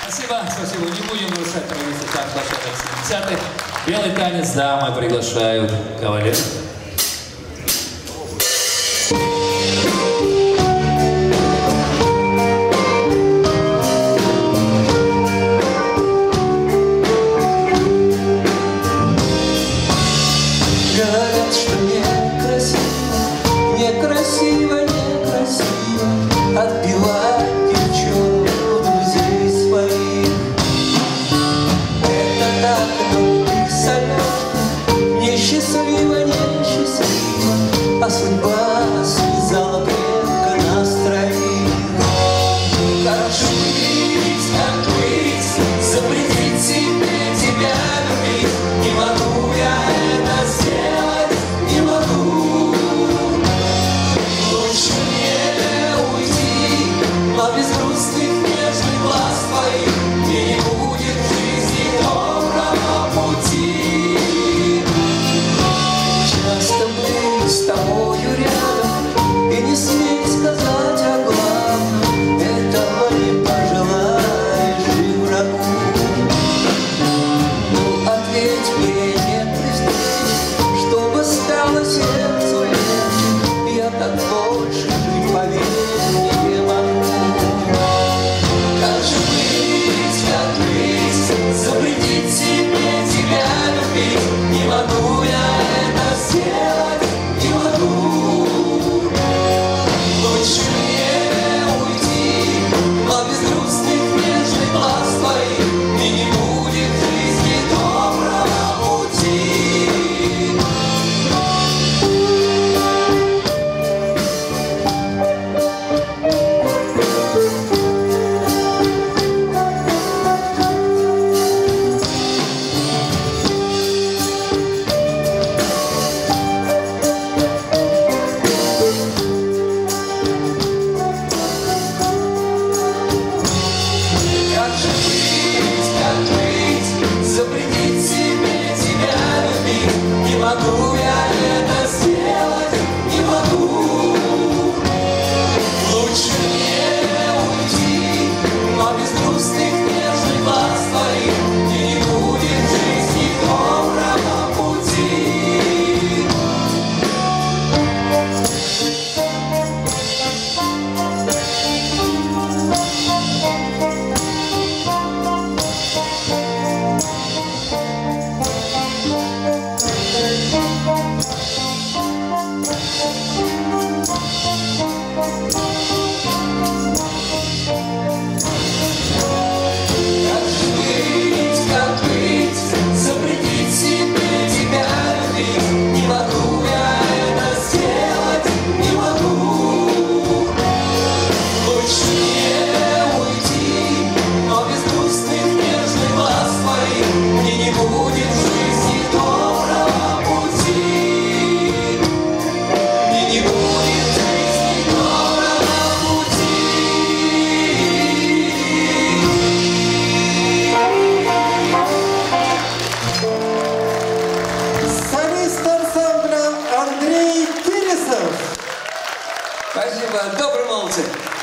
Спасибо, спасибо. Не будем нарушать традицию так приглашать 70-х. Белый танец, дамы приглашают кавалеров. Говорят, что некрасиво, некрасиво, некрасиво отбивать девчонок у друзей своих. Это так, но их солет несчастливо, несчастливо, а судьба связала крепко нас троих. Как же быть, запретить себе тебя любить? Не могу я это сделать, не могу. Лучше мне уйти, но без грустных нежных глаз твоих мне не будет в жизни доброго пути. Часто быть с тобою рядом и не сметь сказать о главном, этого не пожелаешь и врагу. Ну, ответь мне, нет ли здесь, чтобы стало сердцу легче, я так больше жить, поверь, не могу. Как же быть, запретить себе тебя любить? Не могу я это сделать, не могу. Лучше мне уйти, но без грустных нежных глаз твоих мне не будет в жизни доброго пути. Как быть, запретить себе тебя любить? Не могу я это сделать, не могу. Лучше мне уйти, но без грустных нежных глаз твоих мне не будет в жизни доброго пути. Как быть, запретить себе тебя любить? Не могу я это сделать, не могу. Лучше мне уйти, но без грустных нежных глаз твоих мне не будет в жизни доброго пути. Мне не будет в жизни доброго пути. Солист ансамбля Андрей Кирисов. Спасибо, доброй молодцы.